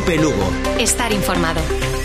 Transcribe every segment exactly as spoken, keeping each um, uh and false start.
Cope Lugo. Estar informado.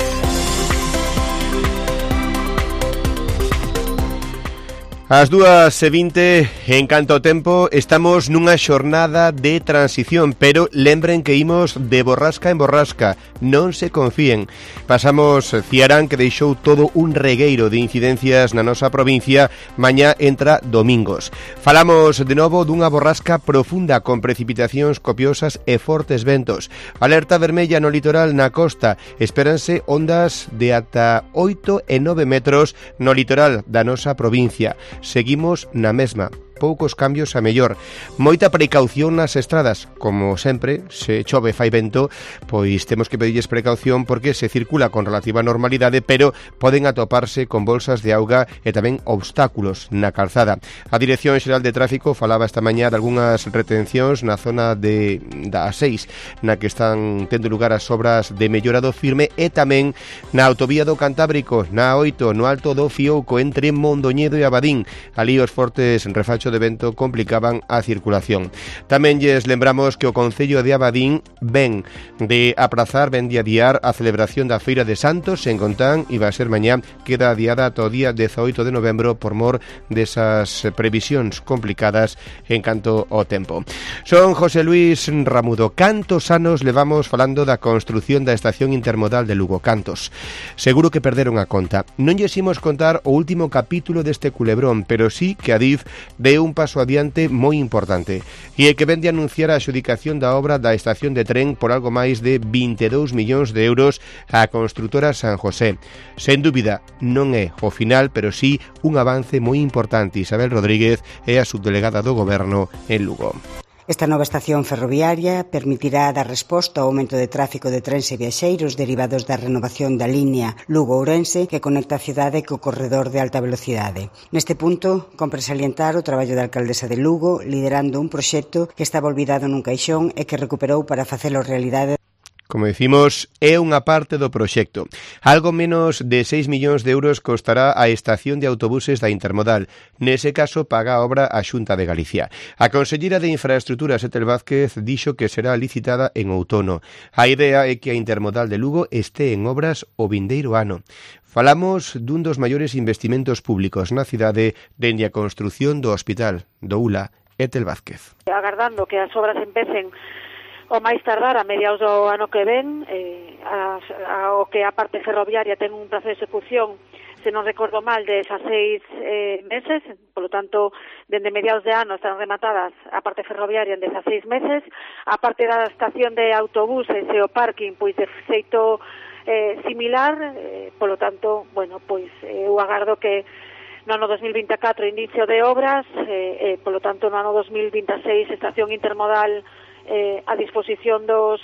As dúas e vinte, en canto ao tempo, estamos nunha xornada de transición, pero lembren que imos de borrasca en borrasca, non se confíen. Pasamos Ciarán, que deixou todo un regueiro de incidencias na nosa provincia, mañá entra domingos. Falamos de novo dunha borrasca profunda con precipitacións copiosas e fortes ventos. Alerta vermella no litoral na costa, espéranse ondas de ata oito e nove metros no litoral da nosa provincia. Seguimos na mesma, poucos cambios a mellor. Moita precaución nas estradas, como sempre, se chove fai vento, pois temos que pedirles precaución porque se circula con relativa normalidade, pero poden atoparse con bolsas de auga e tamén obstáculos na calzada. A Dirección Xeral de Tráfico falaba esta mañá de algunhas retencións na zona de da A seis, na que están tendo lugar as obras de mellorado firme, e tamén na autovía do Cantábrico, na A oito, no Alto do Fiouco, entre Mondoñedo e Abadín. Ali os fortes refachos de vento complicaban a circulación. Tamén lles lembramos que o Concello de Abadín ven de aprazar, ven de adiar a celebración da Feira de Santos en Contán, e vai ser mañá, queda adiada ata o día dezaoito de novembro por mor desas previsións complicadas en canto ao tempo. Son José Luis Ramudo. Cantos anos levamos falando da construción da estación intermodal de Lugo? Cantos? Seguro que perderon a conta. Non lles imos contar o último capítulo deste culebrón, pero sí que a D I F deu un paso adiante moi importante, e é que ven de anunciar a adxudicación da obra da estación de tren por algo máis de vinte e dous millóns de euros á construtora San José. Sen dúbida, non é o final, pero sí un avance moi importante. Isabel Rodríguez é a subdelegada do Goberno en Lugo. Esta nova estación ferroviaria permitirá dar resposta ao aumento de tráfico de trens e viaxeiros derivados da renovación da liña Lugo-Ourense, que conecta a cidade co corredor de alta velocidade. Neste punto, compre salientar o traballo da alcaldesa de Lugo, liderando un proxecto que estaba olvidado nun caixón e que recuperou para facelo realidade. Como decimos, é unha parte do proxecto. Algo menos de seis millóns de euros costará a estación de autobuses da Intermodal. Nese caso, paga a obra a Xunta de Galicia. A conselleira de Infraestruturas, Etel Vázquez, dixo que será licitada en outono. A idea é que a Intermodal de Lugo este en obras o vindeiro ano. Falamos dun dos maiores investimentos públicos na cidade dende a construción do Hospital do U L A. Etel Vázquez. Agardando que as obras empecen o máis tardar a mediados do ano que ven, eh, a, a, o que a parte ferroviaria ten un prazo de execución, se non recordo mal, de dezasseis eh, meses, polo tanto, dende mediados de ano están rematadas a parte ferroviaria en dezasseis meses, a parte da estación de autobuses e o parking, pois de xeito eh, similar, eh, polo tanto, bueno, pois eh, eu agardo que no ano dos mil vinte e catro inicio de obras, eh, eh, polo tanto, no ano dos mil vinte e seis estación intermodal Eh, a disposición dos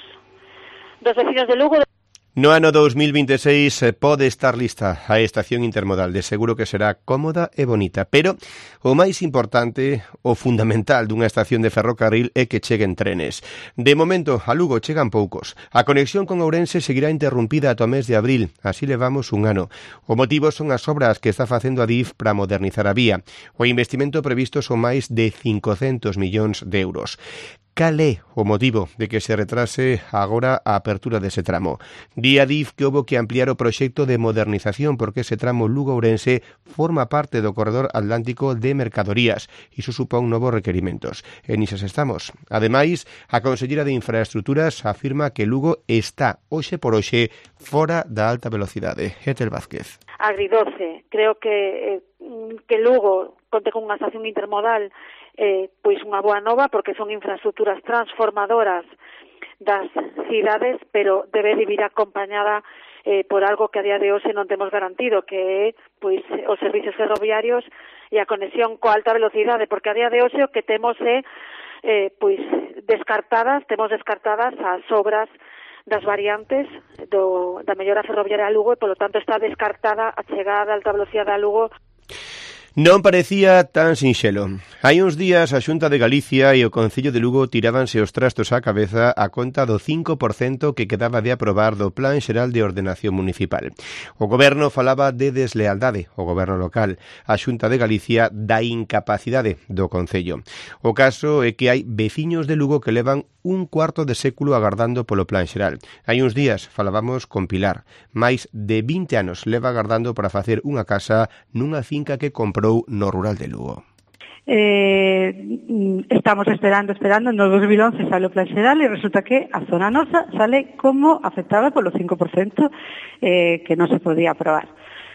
dos vecinos de Lugo. No ano dos mil vinte e seis pode estar lista a estación intermodal, de seguro que será cómoda e bonita, pero o máis importante, o fundamental dunha estación de ferrocarril é que cheguen trenes. De momento, a Lugo chegan poucos. A conexión con Ourense seguirá interrumpida ata o mes de abril, así levamos un ano. O motivo son as obras que está facendo a D I F para modernizar a vía. O investimento previsto son máis de cincocentos millóns de euros. Cal é o motivo de que se retrase agora a apertura dese tramo? Di a D I F que houbo que ampliar o proxecto de modernización porque ese tramo Lugo-Ourense forma parte do corredor atlántico de mercadorías. Iso supón novos requerimentos. E nisas estamos. Ademais, a conselleira de Infraestruturas afirma que Lugo está, hoxe por hoxe, fora da alta velocidade. Etel Vázquez. Agridoce. Creo que, eh, que Lugo conte con unha estación intermodal Eh, pois unha boa nova, porque son infraestructuras transformadoras das cidades, pero debe de vir acompañada eh, por algo que a día de hoxe non temos garantido, que é pois os servicios ferroviarios e a conexión coa alta velocidade, porque a día de hoxe o que temos é eh, pois descartadas, temos descartadas as obras das variantes do, da mellora ferroviaria a Lugo, e polo tanto está descartada a chegada da alta velocidade a Lugo. Non parecía tan sinxelo. Hai uns días a Xunta de Galicia e o Concello de Lugo tirábanse os trastos á cabeza a conta do cinco por cento que quedaba de aprobar do Plan Xeral de Ordenación Municipal. O Goberno falaba de deslealdade, o Goberno local, a Xunta de Galicia da incapacidade do Concello. O caso é que hai veciños de Lugo que levan un cuarto de século agardando polo Plan Xeral. Hai uns días falábamos con Pilar, máis de vinte anos leva agardando para facer unha casa nunha finca que comprou no rural de Lugo. Eh, estamos esperando, esperando, no dos mil once sale o Plan Xeral e resulta que a zona nosa sale como afectada polo cinco por cento eh, que non se podía aprobar.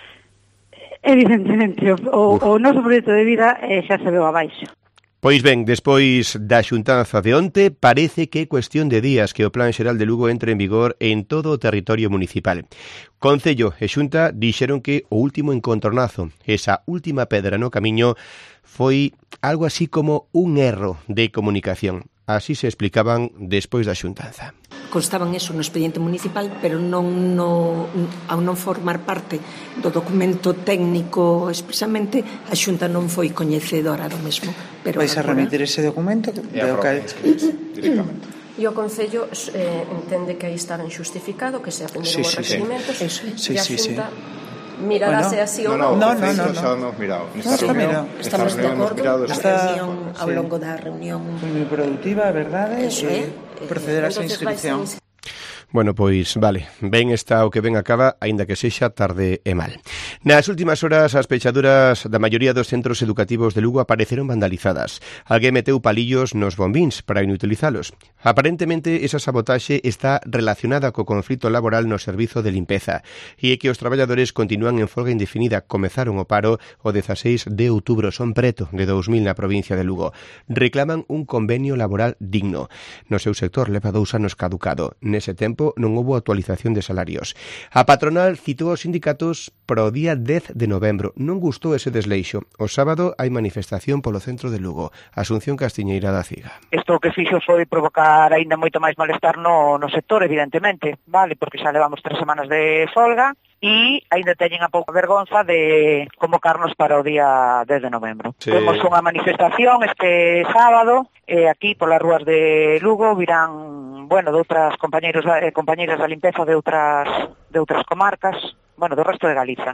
Evidentemente, o, o noso proxecto de vida eh, xa se veu abaixo. Pois ben, despois da xuntanza de onte, parece que é cuestión de días que o Plan Xeral de Lugo entre en vigor en todo o territorio municipal. Concello e Xunta dixeron que o último encontronazo, esa última pedra no camiño, foi algo así como un erro de comunicación. Así se explicaban despois da xuntanza. Constaban eso no expediente municipal, pero non no, ao non formar parte do documento técnico expresamente, a Xunta non foi coñecedora do mesmo. Pero vais a remitir ese documento? E a propia inscribirse directamente. E o Concello eh, entende que aí está ben xustificado, que se atenderon sí, os sí, requerimentos, sí. Sí, e a sí, Xunta sí. mirarase bueno, así ou non. non. No, no, no, no. Xa hemos mirado. Nesta Esta reunión, Estamos de acordo, a Está, reunión, ao sí. longo da reunión. Foi moi productiva, a verdade, Eso é. e proceder a esa inscripción. Bueno, pois, vale, ben está o que ben acaba, aínda que sexa tarde e mal. Nas últimas horas, as pechaduras da maioría dos centros educativos de Lugo apareceron vandalizadas. Alguén meteu palillos nos bombíns para inutilizalos. Aparentemente, esa sabotaxe está relacionada co conflito laboral no servizo de limpeza e é que os traballadores continúan en folga indefinida. Comezaron o paro o dezaseis de outubro, son preto de dous mil na provincia de Lugo. Reclaman un convenio laboral digno. No seu sector leva dous anos caducado. Nese tempo non houbo actualización de salarios. A patronal citou aos sindicatos para o día dez de novembro. Non gustou ese desleixo. O sábado hai manifestación polo centro de Lugo. Asunción Castiñeira da Ciga. Isto que fixo foi provocar aínda moito máis malestar no, no sector, evidentemente, vale, porque xa levamos tres semanas de folga e aínda teñen a pouca vergonza de convocarnos para o día dez de novembro. Sí. Temos unha manifestación este sábado, eh, aquí polas rúas de Lugo, virán, bueno, de outras compañeiros eh, compañeiras da limpeza de outras de outras comarcas, bueno, do resto de Galiza.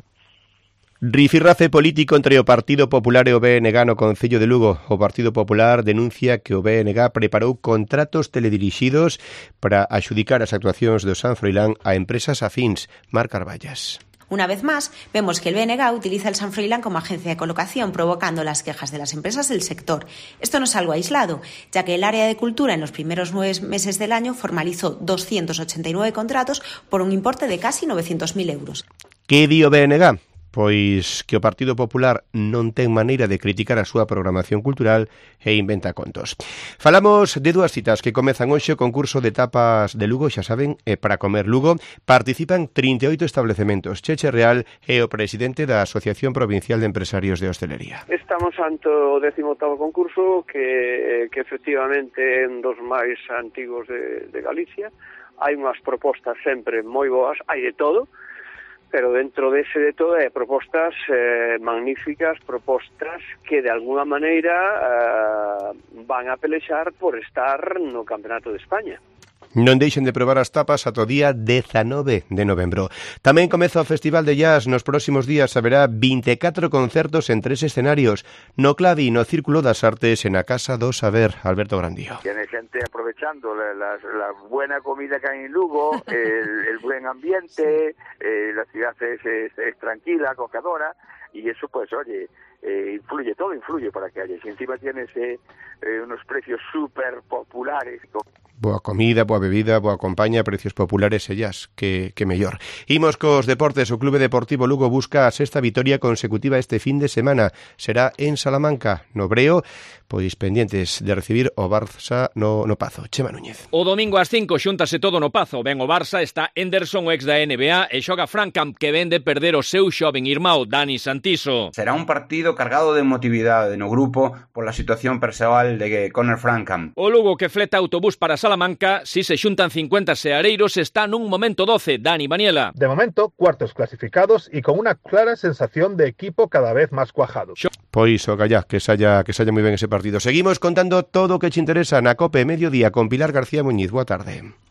Rifirrafe político entre o Partido Popular e o B N G no Concello de Lugo. O Partido Popular denuncia que o B N G preparou contratos teledirixidos para axudicar as actuacións do San Froilán a empresas afíns. Mar Carballas. Una vez más, vemos que el B N G utiliza el San Froilán como agencia de colocación, provocando las quejas de las empresas del sector. Esto no es algo aislado, ya que el área de cultura en los primeros nueve meses del año formalizó doscientos ochenta y nueve contratos por un importe de casi novecientos mil euros. ¿Qué di o B N G? Pois que o Partido Popular non ten maneira de criticar a súa programación cultural e inventa contos. Falamos de dúas citas que comezan hoxe o concurso de tapas de Lugo, xa saben, e para comer Lugo participan trinta e oito establecementos. Cheche Real é o presidente da Asociación Provincial de Empresarios de Hostelería. Estamos ante o décimo octavo concurso que, que efectivamente é un dos máis antigos de, de Galicia. Hai unhas propostas sempre moi boas, hai de todo, pero dentro dese de todo é propostas eh, magníficas, propostas que de alguna maneira eh, van a pelexar por estar no Campeonato de España. Non deixen de probar as tapas ata o día dezanove de novembro. Tamén comeza o Festival de Jazz. Nos próximos días haberá vinte e catro concertos en tres escenarios, no Clavi, no Círculo das Artes e na Casa do Saber. Alberto Grandío. Tiene gente aprovechando la, la, la buena comida que hay en Lugo, el, el buen ambiente, eh, la ciudad es, es, es tranquila, acogedora, y eso pues oye, eh, influye, todo influye para que haya. Si encima tienes eh, eh, unos precios súper populares. Boa comida, boa bebida, boa compañía, precios populares e jazz, que, que mellor. Imos cos deportes. O Clube Deportivo Lugo busca a sexta vitoria consecutiva este fin de semana. Será en Salamanca, no Breo, pois pendientes de recibir o Barça no, no Pazo. Chema Núñez. O domingo ás cinco xúntase todo no Pazo. Ben o Barça, está Henderson, o ex da N B A, e xoga Frankham, que ven de perder o seu xoven irmão, Dani Santiso. Será un partido cargado de emotividade no grupo pola situación persoal de Conor Frankham. O Lugo, que fleta autobús para Salamanca, si se xuntan cincuenta seareiros, está nun momento doce. Dani Baniela. De momento, cuartos clasificados y con una clara sensación de equipo cada vez más cuajado. Pois, o callá, que saia, que saia moi ben ese partido. Seguimos contando todo o que te interesa na COPE Mediodía con Pilar García Muñiz. Boa tarde.